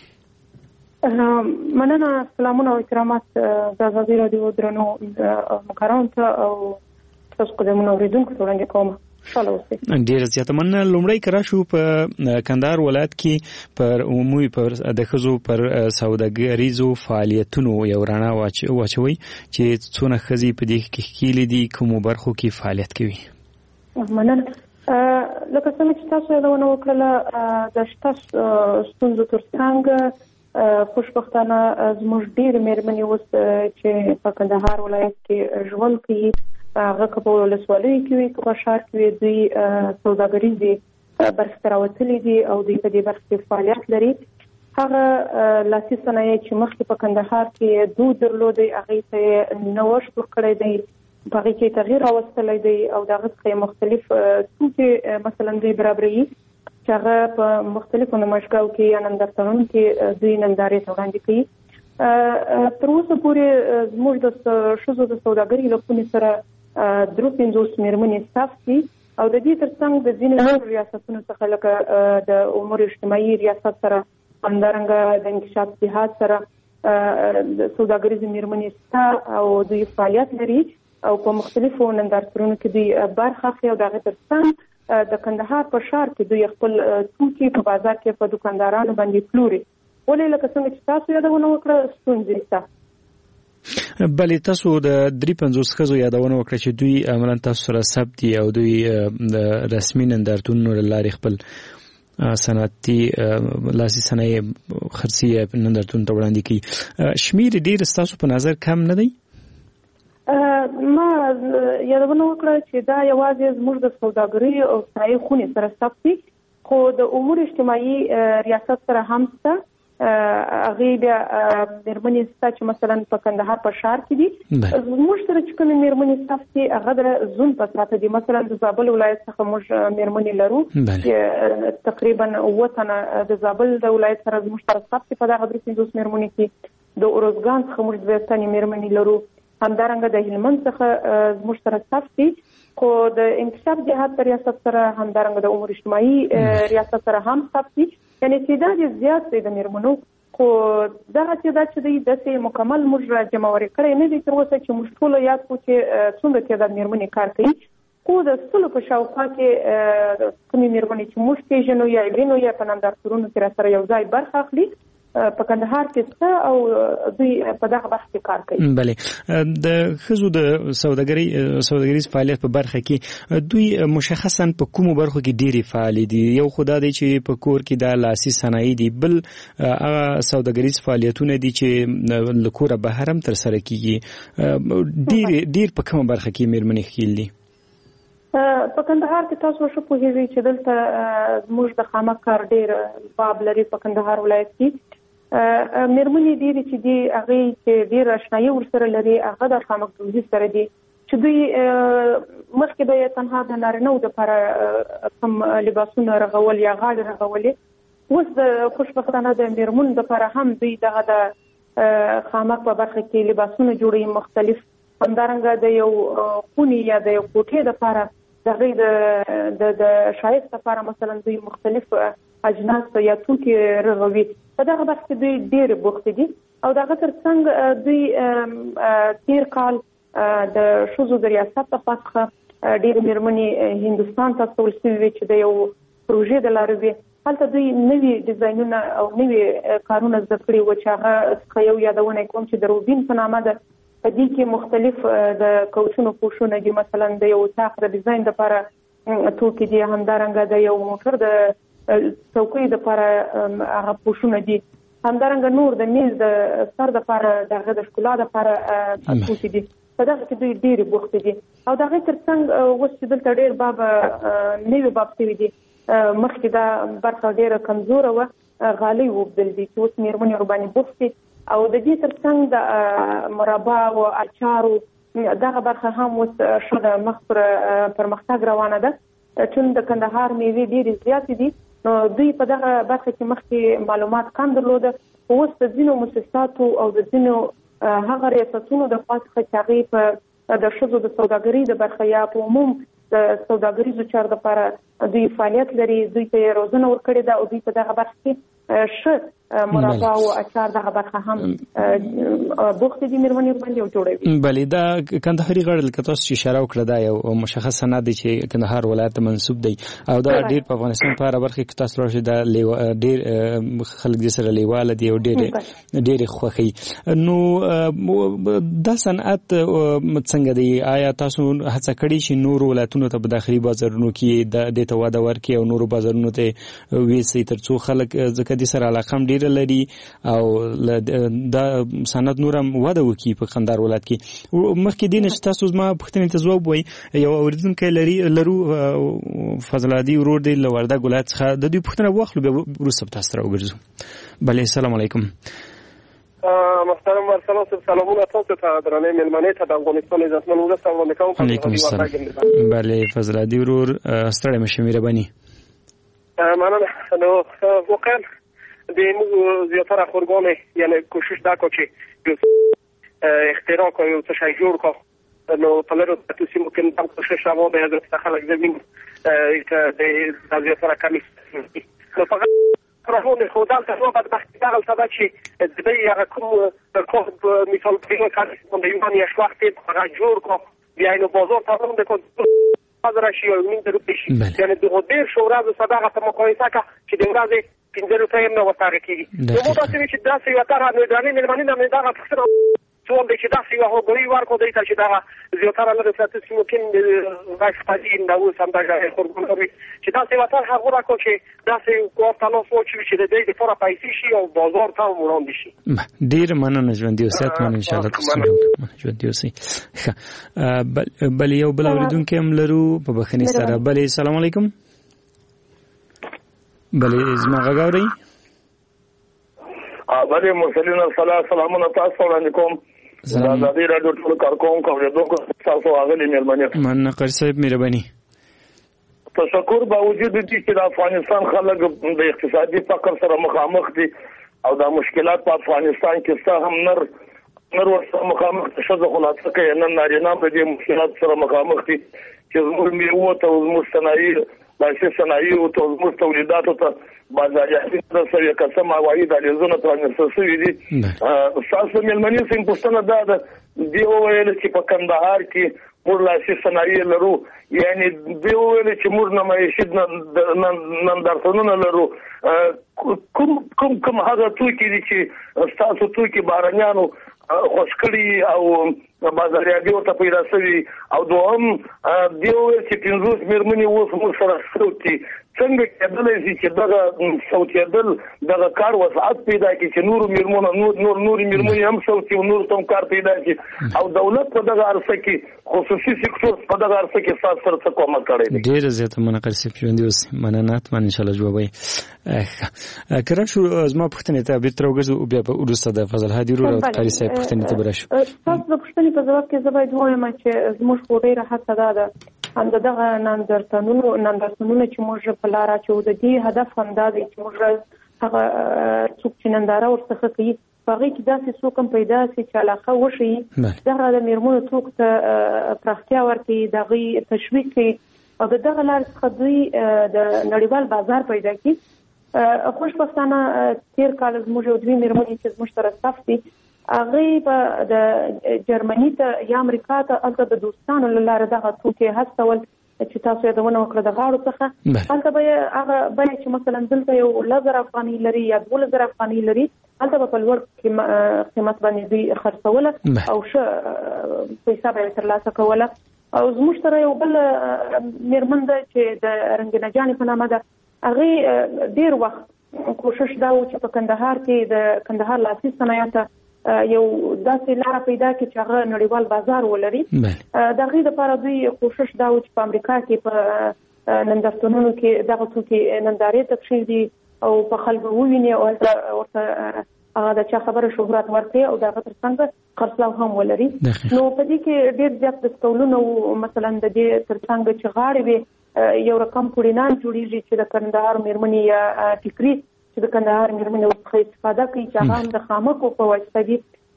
مننه. سلامونه او اکرامات د ازادي راډیو درنو مقررانو ته او تاسو قدمونه اوریدونکو ته وړاندې کوم. ډیر زیاته مننه. لومړی کرا شو په کندهار ولایت کې پر عمومي پر د ښځو پر سوداګریزو فعالیتونو یو رڼا واچوي چې څونه ښځې په دې کې ښکیلې دي، کومو برخو کې فعالیت کوي. مننه. لکه څنګه چې تاسو یادونه وکړله د شته ستونزو ترڅنګ خوشبختانه زموږ ډېرې مېرمنې اوس چې په کندهار ولایت کې ژوند کوي، هغه که په ولسوالیو کې وي که په ښار کې وي، دوی سوداګریزې برخې ته راوتلي دي او دوی په دې برخه کې فعالیت لري. هغه لاسي صنایع چې مخکې په کندهار کې دود درلودی، هغې ته یې نوښت ورکړی دی، په هغې کې تغییر راوستلی دی او د هغه څخه یې مختلف توکي مثلا دوی برابروي چې هغه په مختلفو نمایشګاو کې یا نندارتونونو کې دوی نندارې ته وړاندې کوي. تر اوسه پورې زموږ د ښځو د سوداګرۍ له خونې سره درې پنځوس مېرمنې ستاف دي او د دې ترڅنګ د ځینو نورو ریاستونو څخه لکه د امور اجتماعي ریاست سره، همدارنګه د انکشاف جهاد سره د سوداګریزې مېرمنې شته او دوی فعالیت لري او په مختلفو نندارتونونو کې دوی برخه اخلي او د هغې ترڅنګ د کندهار په ښار کې دوی خپل توکي په بازار کې په دوکاندارانو باندې پلوري. ولې لکه څنګه چې تاسو یادونه وکړه ستونزې شته. بلې تاسو د درې پنځوس ښځو یادونه وکړه چې دوی عملاً تاسو سره ثبت دي او دوی د رسمي نندارتونونو له لارې خپل صنعتي لاسي صنایع خرڅي نندارتونو ته وړاندې کوي. شمیر ډېر ستاسو په نظر کم نه دی؟ ما یادونه وکړه چې دا یوازې زموږ د سوداګرۍ او صنایع خونې سره ثبت دي، خو د امور اجتماعي ریاست سره هم شته. هغې بیا مېرمنې شته چې مثلا په کندهار په ښار کې دي. زموږ سره چې کومې مېرمنې ثبت دي هغه د زون په ساته دي. مثلا د زابل ولایت څخه موږ مېرمنې لرو چې تقریبا اووه تنه د زابل د ولایت سره زموږ سره ثبت دي په دغه درې پنځوس مېرمنې کې. د اروزګان څخه موږ دوه تنې مېرمنې لرو، همدارنګه د هلمند څخه زموږ سره ثبت دي. خو د انکشاف جهاد ریاست سره، همدارنګه د امور اجتماعي ریاست سره هم ثبت دي. یعنې تعداد یې زیات دی د مېرمنو، خو دغه تعداد چې دی داسې مکمل موږ را جمعوري کړی نه دی تر اوسه چې موږ ټوله یاد کړو چې څومره تعداد مېرمنې کار کوي. خو د سلو په شاوخوا کې کومې مېرمنې چې موږ پېژنو یا وینو یا په نندارتونونو کې را سره یو ځای برخه اخلي په کندهار کې څه او دوی په دغه برخه کې کار کوي. بله. د ښځو د سوداګرۍ سوداګریز فعالیت په برخه کې دوی مشخصا په کومو برخو کې ډېرې فعالې دي؟ یو خو دا دی چې په کور کې دا لاسي صنایع دي، بل هغه سوداګریز فعالیتونه دي چې له کوره بهر هم ترسره کېږي. ډېر ډېر په کومه برخه کې مېرمنې ښکیل دي؟ په کندهار کې تاسو ښه پوهېږئ چې دلته زموږ د خامک کار ډېر باب لري. په کندهار ولایت کې مېرمنې ډېرې چې دي هغې چې ډېر اشنایي ورسره لري هغه د خامک دوزي سره دي چې دوی مخکې به یې تنها د نارینهو دپاره کوم لباسونه رغول یا غاړې رغولې، اوس د خوشبختانه د مېرمنو دپاره هم دوی دغه د خامک په برخه کې لباسونه جوړوي مختلف. همدارنګه د یو خونې یا د یو کوټې دپاره د هغې د د ښایست دپاره مثلا دوی مختلف اجناس یا توکي رغوي. په دغه برخه کې دوی ډېرې بوختې دي او د هغه ترڅنګ دوی تېر کال د ښځو د ریاست لخوا څخه ډېرې مېرمنې هندوستان ته استول شوې وې چې د یو پروژې د لارې وې. هلته دوی نوي ډیزاینونه او نوي کارونه زده کړي وو چې هغه څخه یو یادونه کوم چې د روبین په نامه ده. په دې کې مختلف د کوچونو پوښونه دي، مثلا د یو اطاق د ډیزاین دپاره توکي دي، همدارنګه د یو موټر د څوکۍ دپاره هغه پوښونه دي، همدارنګه نور د میز د سر دپاره د هغه د ښکلا دپاره توکي دي. په دغه کې دوی ډېرې بوختې دي او د هغې ترڅنګ اوس چې دلته ډېر باب نوي باب شوي دي. مخکې دا برخه ډېره کمزوره وه، غالۍ وبدل دي چې اوس مېرمنې ورباندې بوخت دي او د دې ترڅنګ د مربا او اچارو دغه برخه هم اوس ښه د مخ پر پرمختګ روانه ده. چون د کندهار میوې ډېرې زیاتې دي نو دوی په دغه برخه کې مخکې معلومات کم درلوده، اوس د ځینو مؤسساتو او د ځینو هغه ریاستونو د خوا څخه چې هغې په د ښځو د سوداګرۍ د برخه یا په عموم د سوداګریزو چارو لپاره دوی فعالیت لري، دوی ته روزنه ورکړې ده او دوی په دغه برخه کې ښه مربا او اچار دغه برخه هم بوخت دي مېرمنې باندې او جوړوي. بلې دا کندهاري غړ لکه تاسو چې اشاره وکړه دا یو مشخص سند دی چې کندهار ولایت ته منسوب دی او دا ډېر په افغانستان په هره برخه کې تاسو راشي دا ډېر خلک دې سره لیواله دي او ډېر ډېر خوښي. نو دا صنعت څنګه دی؟ آیا تاسو هڅه کړې چې نور ولایتونو ته په داخلي بازارونو کې د دې ته وده ورکړي او نور بازارونو ته ویسي ترڅو خلک ځکه دې سره علاقه ډېر لري او دا صنعت نورم وده وکړي په کندهار ولایت کې؟ مخکې دې نه چې تاسو زما پوښتنې ته ځواب وایي یو اورېدونکی لري لرو فضل عادي ورور دی له وردګ ولایت څخه، د دوی پوښتنه واخلو بیا وروسته به تاسو ته راوګرځو. بلې السلام علیکم. محترم ورسلام صاحب سلامونه تاسو ته درنې مېلمنې ته د افغانستان عزتمن ولس وړاندې کوم. علیکم السلام. بلې فضل عادي ورور ستړی مشه مهرباني. مننه. نو واقعا د موږ زیاتره خورګانې یعنی کوشش دا کو چې اختراع کو یو څه شی جوړ کو نو په لرو تاسو ممکن دا کوشش راو به حضرت خلک زمين د زیاتره کمی نو فقط راهونه خدای ته نو بعد وخت دا غلطه ده چې د دې هغه کوم کوم مثال په کار د یو باندې شواخت په جوړ کو بیا نو بازار ته هم د کو حاضر شي او من درو شي یعنی د غوډیر شورا د صداقت ته مقایسه کا چې د ورځې پنځه روپۍ نه وتاړه کیږي. نو مو تاسو چې دا څه یو تر نه درنې مېلمنې نه دا څه څو د چې دا څه یو غوړی ورکو دی چې دا زیاتره لږ څه څه ممکن د راځي دا و سم دا خورګونوري چې دا څه وتر هغه راکو چې دا څه کوټه نو سوچ چې د دې لپاره پیسې شي او بازار ته وړاندې شي. ډیر مننه ژوند یو سات من ان شاء الله تاسو ژوند یو سي. بل یو بل اوریدونکو هم لرو په بخنی سره. بل السلام علیکم. بلې زما غږ اورئ؟ بلې مرسلین السلام سلامونه تاسو وړاندې کوم. د ازادي راډیو ټول کارکوونکو اورېدونکو تاسو راغلي مېلمنې. مننه قاری صاحب مهرباني. تشکر باوجود دې چې د افغانستان خلک د اقتصادي فقر سره مخامخ دي او د مشکلات په افغانستان کې څه هم نر نر ورسره مخامخ دي. ښځه خلاصه کوي نن نارینه په دې مشکلات سره مخامخ دي چې زموږ میوو ته زموږ صنایع داسې صنایع او زموږ تولیداتو ته بازاریابي د سوي قسم عواید دهلیزونه پرانیستل شوي دي. ستاسو مېلمنې څنګه پوښتنه دا ده دی وویل چې په کندهار کې موږ لاسي صنایع لرو، یعنی دی وویل چې موږ نمایشي نندارتونونه لرو. کوم کوم کوم هغه توکي دي چې ستاسو توکي بهرنیانو خوښ کړي او بازاریابي ورته پیدا شوي؟ او دوهم دی وویل چې پنځوس مېرمنې اوس موږ سره صوت دي. څنګه کېدلی شي چې دغه صوتېدل دغه کار وسعت پیدا کړي چې نورو مېرمنو نور نور نورې مېرمنې هم صوت او نورو ته هم کار پیدا کړي او دولت په دغه عرصه کې خصوصي سکتور په دغه عرصه کې ستاسو سره څه کومک کړی دی؟ ډېره زیاته مننه قاری صاحب ژوندي اوسئ. مننه حتما انشاءالله جواب وایي. که راشو زما پوښتنې ته بېرته راوګرځو بیا به وروسته د فضل هادي ورور او قاری صاحب پوښتنې ته به راشو. تاسو د پوښتنې په ځواب کې زه باید ووایم چې زموږ خو ډېره هڅه دا ده هم دغه نندارتونونو نندارتونونه چې موږ په لاره اچوو د دې هدف هم دا دی چې موږ هغه څوک چې ننداره ورڅخه کوي په هغې کې داسې څوک هم پیدا شي چې علاقه وښیي دغه د مېرمنو څوک ته پراختیا ورکړي، د هغوی تشویق کړي او د دغه لارې څخه دوی د نړیوال بازار پیدا کړي. خوشبختانه تېر کال زموږ یو دوې مېرمنې چې زموږ سره صف دي هغوی به د جرمني ته یا امریکا ته هلته د دوستانو له لارې دغه توکي هڅول چې تاسو یادونه وکړه د غاړو څخه. هلته به یې هغه بیه چې مثلا دلته یو لس زره افغانۍ لري یا دولس زره افغانۍ لري هلته به په لوړ قیمت باندې دوی خرڅوله او ښه پیسه به یې ترلاسه کوله. او زموږ سره یو بل مېرمن ده چې د رنګینه جانې په نامه ده، هغې ډېر وخت کوشش دا و چې په کندهار کې د کندهار لاسي صنایعو یو داسې لاره پیدا کړي چې هغه نړیوال بازار ولري. د هغې دپاره دوی کوشش دا و چې په امریکا کې په نندارتونونو کې دغه توکي نندارې ته کښېږدي او په خلکو وویني او هلته ورته هغه د چا خبره شهرت ورکړي او د هغه تر څنګ خرڅلاو هم ولري. نو په دې کې ډېر زیات دستکولونه وو، مثلا د دې تر څنګ چې غاړې وي یو رقم پوړینان جوړېږي چې د کندهار مېرمنې یا ټیکري چې د کندهار مېرمنې ورڅخه استفاده کوي چې هغه هم د خامکو په واسطه دي.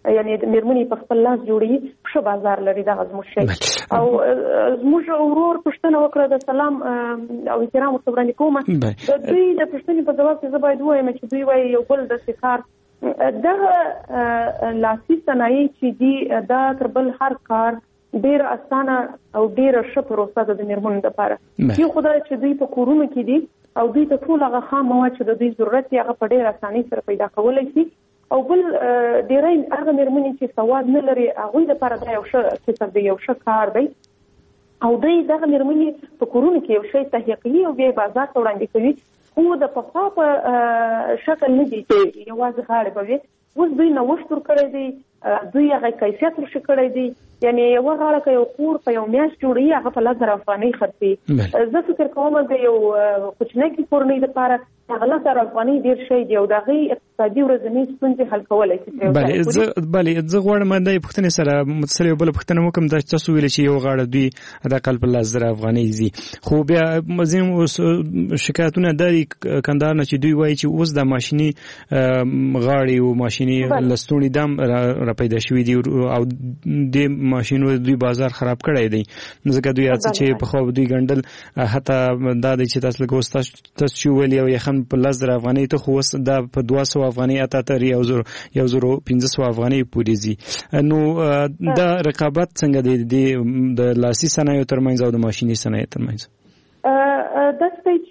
یعنی د میرمنې په خپل لاس جوړي ښه بازار لري دغه زموږ شی او زموږ ورور پوښتنه وکړه د سلام او احترام ورته وړاندې کوم د دوی د پوښتنې په ځواب کې زه باید ووایم چې دوی وایي یو بل داسې کار دغه لاسي صنایع چې دي دا تر بل هر کار ډېر اسانه او ډېر ښه پروسه ده د میرمنو لپاره یو خدای چې دوی په کورونو کې دي او دوی ته ټول هغه خام مواد چې د دوی ضرورت یې هغه په ډېر اسانۍ سره پیدا کولی شي او بل ډېری هغه میرمنې چې سواد نه لري هغوی لپاره دا یو ښه کسب دی یو ښه کار دی او دوی دغه میرمنې په کورونو کې یو شی تهیه کوي او بیا یې بازار ته وړاندې کوي خو د پخوا په شکل نه دي چې یوازې غاړې به وي اوس دوی نوښت ورکړی دی دوی هغه کیفیت ورښه کړی دی یعنی یوه غاړه که یو کور په یو میاشت جوړوي هغه په لس زره افغانۍ خرڅوي زه فکر کوم د یو کوچنۍ کورنۍ لپاره هغه لس زره افغانۍ ډېر شی دی او د هغې اقتصادي ورځنۍ ستونزې حل کولی شي بلې زه غواړم د پوښتنې سره متصل یو بله پوښتنه وکړم دا چې تاسو ویلې چې یو غاړه دوی حداقل په لس زره افغانۍ ځي خو بیا ځینې شکایتونه دا دي کندهار نه چې دوی وایي چې اوس د ماشیني غاړې او ماشیني لستوڼي دام را پیدا شوي دي او د ماشینو دوی بازار خراب کړی دی ځکه دوی هڅه چې په خو دوی ګڼډل حتی دا دی چې تاسو لکه اوس تاسو چې ویلي او یخن په لس زره افغانۍ ته خو اوس دا په دوه سوه افغانۍ اته تر یو زرو یو زرو پنځه سوه افغانۍ پورې ځي نو دا رقابت څنګه دی د لاسي صنایعو ترمنځ او د ماشیني صنایعو ترمنځ داسې دی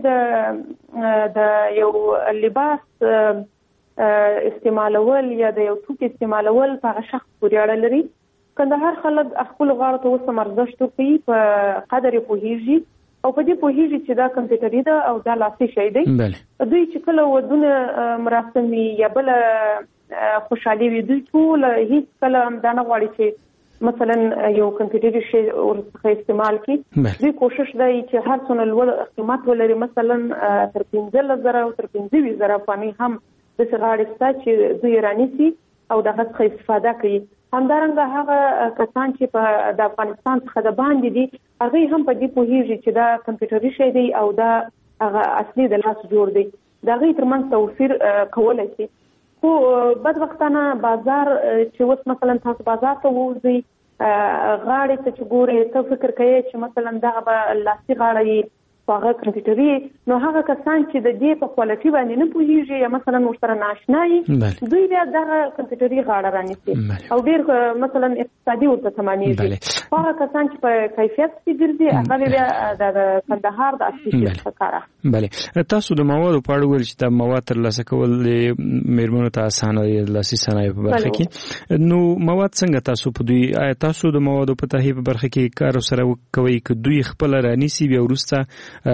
چې د یو لباس استعمالول یا د یو توکي استعمالول په هغه شخص پورې اړه لري کندهار خلک خپل غاړو ته اوس هم ارزښت ورکوي په قدر یې پوهېږي او په دې پوهېږي چې دا کمپیوټري ده او دا لاسي شی دی دوی چې کله ودونه مراسم وي یا بله خوشحالي وي دوی ټول هېڅ کله دا نه غواړي چې مثلا یو کمپیوټري شی ورڅخه استعمال کړي دوی کوشش دی چې هر څومره لوړ قیمت ولري مثلا تر پنځلس زره او تر پنځه ویشت زره افغانۍ هم داسې غاړې شته چې دوی یې رانیسي او د هغه څخه استفاده کوي همدارنګه هغه کسان چې په د افغانستان څخه د باندې دي هغوی هم په دې پوهېږي چې دا کمپیوټري شی دی او دا هغه اصلي د لاس جوړ دی د هغوی ترمنځ توفیر کولی شي خو بدبختانه بازار چې اوس مثلا تاسو بازار ته ووځئ غاړې ته چې ګورئ ته فکر کوئ چې مثلا دغه به لاسي غاړه یي هغه کمپیوټري نو هغه کسان چې د دې په کوالټي باندې نه پوهېږي یا مثلا ورسره ناشنا وي دوی بیا دغه کمپیوټري غاړه رانیسي او ډېر مثلا اقتصادي ورته تمامېږي هغه کسان چې په کیفیت کې ګرځي هغه بیا د کندهار د اصلي شي څخه کار اخلي بلې تاسو د موادو په اړه ویل چې دا مواد ترلاسه کول د میرمنو ته اسانه دي لاسي صنایعو په برخه کې نو مواد څنګه تاسو په دوی آیا تاسو د موادو په تهیه په برخه کې کار سره کوئ که دوی خپله رانیسي بیا وروسته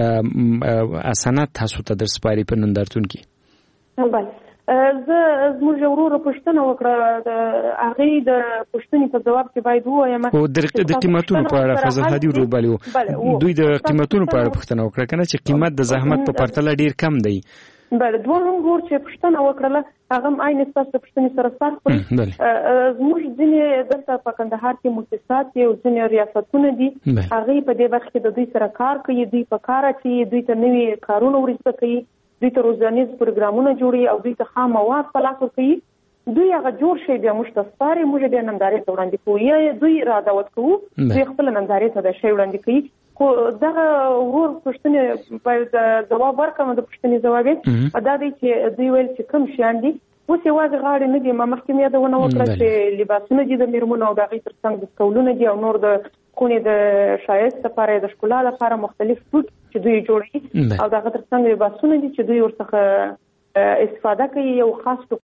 اسانات تاسو ته در سپاري په نندارتون کې بله زه زموږ یو ورور پوښتنه وکړه د هغې د پوښتنې په ځواب کې باید ووایم خو د قیمتونو په اړه فضل هادي ورور بلې دوی د قیمتونو په اړه پوښتنه وکړه که نه چې قیمت د زحمت په پرتله ډېر کم دی بله دوهم ورور چې پوښتنه وکړله هغه هم عین ستاسو د پوښتنې سره سر خوري زموږ ځینې دلته په کندهار کې مؤسسات دي او ځینې ریاستونه دي هغوی په دې برخه کې د دوی سره کار کوي دوی په کار اچوي دوی ته نوي کارونه ورزده کوي دوی ته روزانیز پروګرامونه جوړوي او دوی ته خام مواد په لاس ورکوي دوی هغه جوړ شی بیا موږ ته سپاري موږ بیا نندارې ته وړاندې کوو یا دوی را دعوت کوو دوی خپله نندارې ته دا شی وړاندې کوي خو دغه ورور پوښتنې باید ځواب ورکړم د پوښتنې ځواب یې دا دی چې دوی ویل چې کوم شیان دي اوس یوازې غاړې نه دي ما مخکې مې یادونه وکړه چې لباسونه دي د میرمنو او د هغې تر څنګ دستکولونه دي او نور د خونې د ښایست لپاره د ښکلا لپاره مختلف توکي چې دوی جوړوي او د هغه تر څنګ لباسونه دي چې دوی ورڅخه استفاده کوي یو خاص